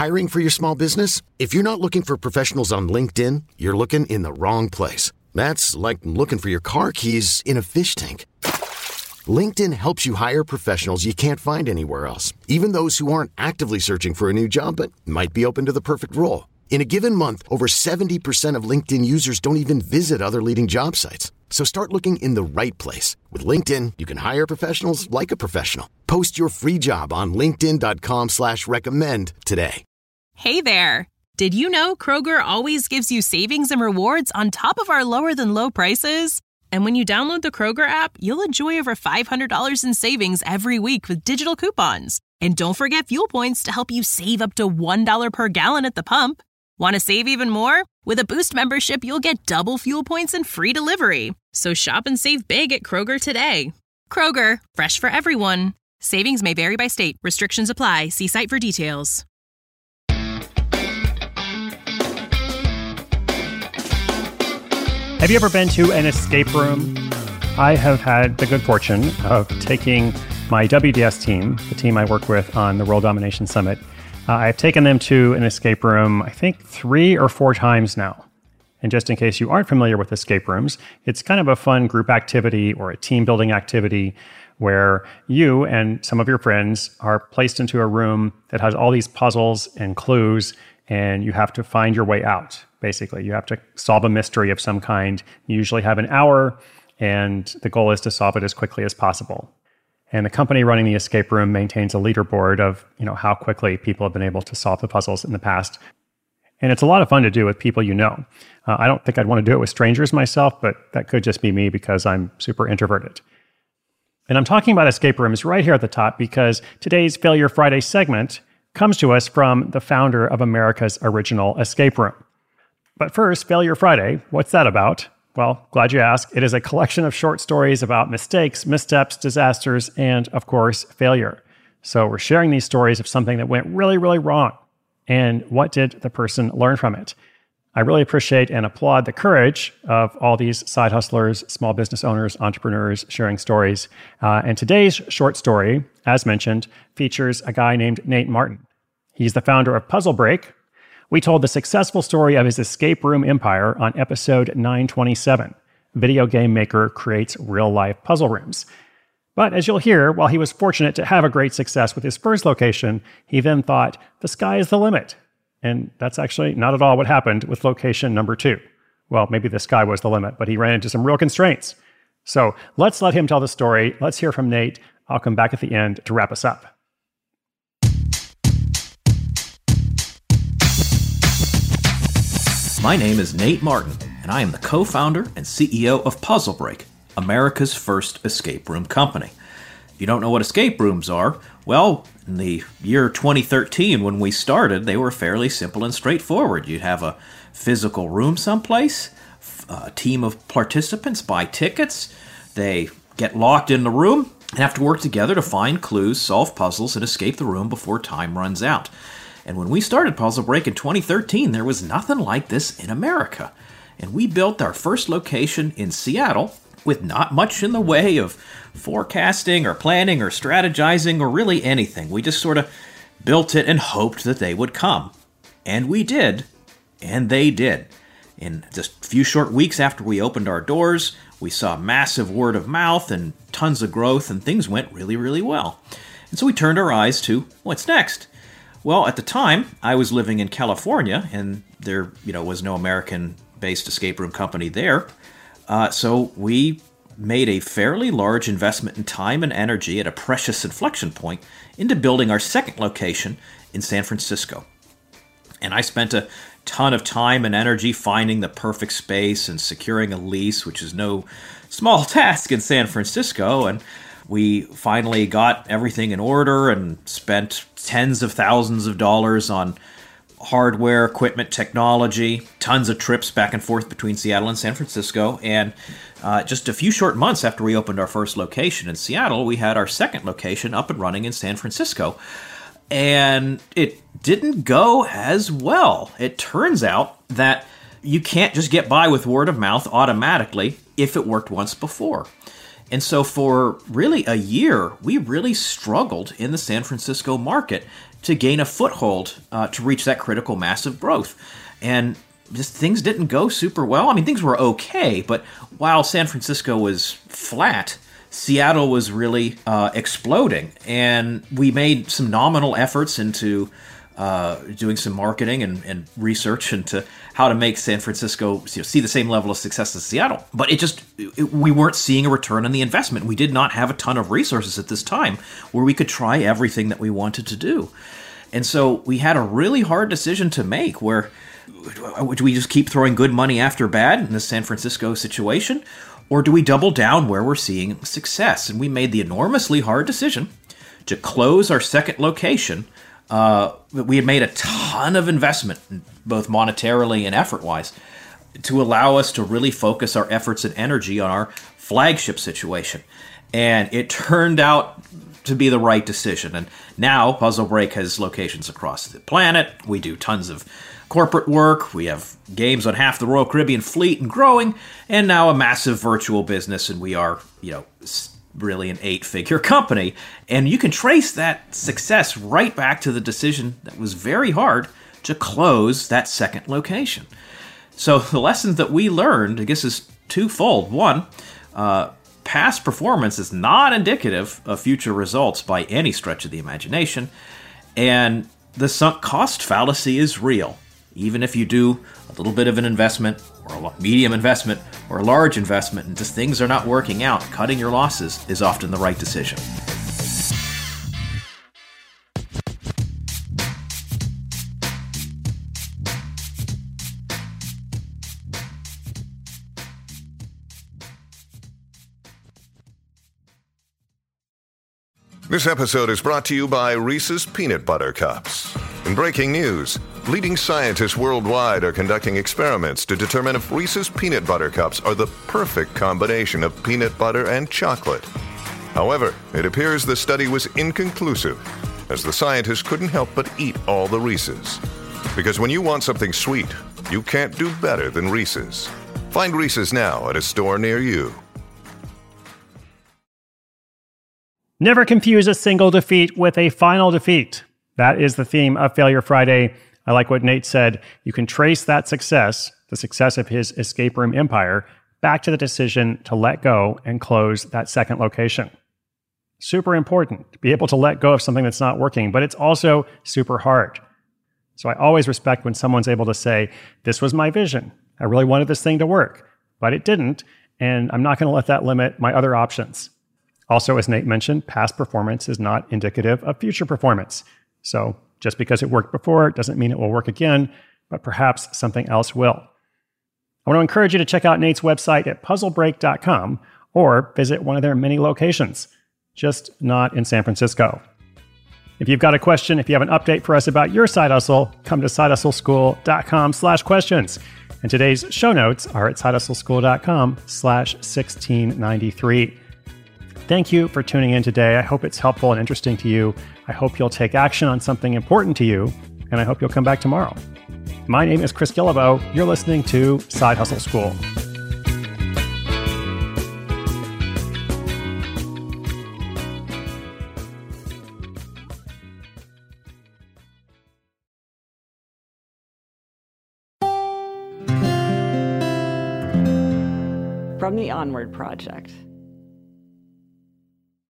Hiring for your small business? If you're not looking for professionals on LinkedIn, you're looking in the wrong place. That's like looking for your car keys in a fish tank. LinkedIn helps you hire professionals you can't find anywhere else, even those who aren't actively searching for a new job but might be open to the perfect role. In a given month, over 70% of LinkedIn users don't even visit other leading job sites. So start looking in the right place. With LinkedIn, you can hire professionals like a professional. Post your free job on linkedin.com/recommend today. Hey there. Did you know Kroger always gives you savings and rewards on top of our lower than low prices? And when you download the Kroger app, you'll enjoy over $500 in savings every week with digital coupons. And don't forget fuel points to help you save up to $1 per gallon at the pump. Want to save even more? With a Boost membership, you'll get double fuel points and free delivery. So shop and save big at Kroger today. Kroger, fresh for everyone. Savings may vary by state. Restrictions apply. See site for details. Have you ever been to an escape room? I have had the good fortune of taking my WDS team, the team I work with on the World Domination Summit. I've taken them to an escape room, I think 3 or 4 times now. And just in case you aren't familiar with escape rooms, it's kind of a fun group activity or a team building activity where you and some of your friends are placed into a room that has all these puzzles and clues, and you have to find your way out. Basically, you have to solve a mystery of some kind. You usually have an hour, and the goal is to solve it as quickly as possible. And the company running the escape room maintains a leaderboard of, how quickly people have been able to solve the puzzles in the past. And it's a lot of fun to do with people you know. I don't think I'd want to do it with strangers myself, but that could just be me because I'm super introverted. And I'm talking about escape rooms right here at the top because today's Failure Friday segment comes to us from the founder of America's original escape room. But first, Failure Friday, what's that about? Well, glad you asked. It is a collection of short stories about mistakes, missteps, disasters, and, of course, failure. So we're sharing these stories of something that went really, really wrong. And what did the person learn from it? I really appreciate and applaud the courage of all these side hustlers, small business owners, entrepreneurs sharing stories. And today's short story, as mentioned, features a guy named Nate Martin. He's the founder of Puzzle Break. We told the successful story of his escape room empire on episode 927. Video game maker creates real-life puzzle rooms. But as you'll hear, while he was fortunate to have a great success with his first location, he then thought, the sky is the limit. And that's actually not at all what happened with location number 2. Well, maybe the sky was the limit, but he ran into some real constraints. So let's let him tell the story. Let's hear from Nate. I'll come back at the end to wrap us up. My name is Nate Martin, and I am the co-founder and CEO of Puzzle Break, America's first escape room company. If you don't know what escape rooms are, well, in the year 2013 when we started, they were fairly simple and straightforward. You'd have a physical room someplace, a team of participants buy tickets, they get locked in the room, and have to work together to find clues, solve puzzles, and escape the room before time runs out. And when we started Puzzle Break in 2013, there was nothing like this in America. And we built our first location in Seattle with not much in the way of forecasting or planning or strategizing or really anything. We just sort of built it and hoped that they would come. And we did. And they did. In just a few short weeks after we opened our doors, we saw massive word of mouth and tons of growth, and things went really, really well. And so we turned our eyes to what's next. Well, at the time, I was living in California, and there, was no American-based escape room company there. So we made a fairly large investment in time and energy at a precious inflection point into building our second location in San Francisco. And I spent a ton of time and energy finding the perfect space and securing a lease, which is no small task in San Francisco. And we finally got everything in order and spent tens of thousands of dollars on hardware, equipment, technology, tons of trips back and forth between Seattle and San Francisco. And just a few short months after we opened our first location in Seattle, we had our second location up and running in San Francisco. And it didn't go as well. It turns out that you can't just get by with word of mouth automatically if it worked once before. And so for really a year, we really struggled in the San Francisco market to gain a foothold to reach that critical mass of growth. And just things didn't go super well. I mean, things were okay, but while San Francisco was flat, Seattle was really exploding. And we made some nominal efforts into doing some marketing and research into how to make San Francisco see the same level of success as Seattle. But we weren't seeing a return on the investment. We did not have a ton of resources at this time where we could try everything that we wanted to do. And so we had a really hard decision to make where, do we just keep throwing good money after bad in the San Francisco situation? Or do we double down where we're seeing success? And we made the enormously hard decision to close our second location. We had made a ton of investment, both monetarily and effort-wise, to allow us to really focus our efforts and energy on our flagship situation. And it turned out to be the right decision. And now Puzzle Break has locations across the planet. We do tons of corporate work. We have games on half the Royal Caribbean fleet and growing, and now a massive virtual business. And we are, really an 8-figure company. And you can trace that success right back to the decision that was very hard to close that second location. So the lessons that we learned, I guess, is twofold. One, past performance is not indicative of future results by any stretch of the imagination. And the sunk cost fallacy is real. Even if you do a little bit of an investment, or a medium investment, or a large investment, and just things are not working out, cutting your losses is often the right decision. This episode is brought to you by Reese's Peanut Butter Cups. In breaking news, leading scientists worldwide are conducting experiments to determine if Reese's Peanut Butter Cups are the perfect combination of peanut butter and chocolate. However, it appears the study was inconclusive, as the scientists couldn't help but eat all the Reese's. Because when you want something sweet, you can't do better than Reese's. Find Reese's now at a store near you. Never confuse a single defeat with a final defeat. That is the theme of Failure Friday. I like what Nate said. You can trace that success, the success of his escape room empire, back to the decision to let go and close that second location. Super important to be able to let go of something that's not working, but it's also super hard. So I always respect when someone's able to say, this was my vision. I really wanted this thing to work, but it didn't, and I'm not going to let that limit my other options. Also, as Nate mentioned, past performance is not indicative of future performance. So just because it worked before doesn't mean it will work again, but perhaps something else will. I want to encourage you to check out Nate's website at puzzlebreak.com or visit one of their many locations, just not in San Francisco. If you've got a question, if you have an update for us about your side hustle, come to sidehustleschool.com/questions. And today's show notes are at sidehustleschool.com/1693. Thank you for tuning in today. I hope it's helpful and interesting to you. I hope you'll take action on something important to you, and I hope you'll come back tomorrow. My name is Chris Guillebeau. You're listening to Side Hustle School. From the Onward Project.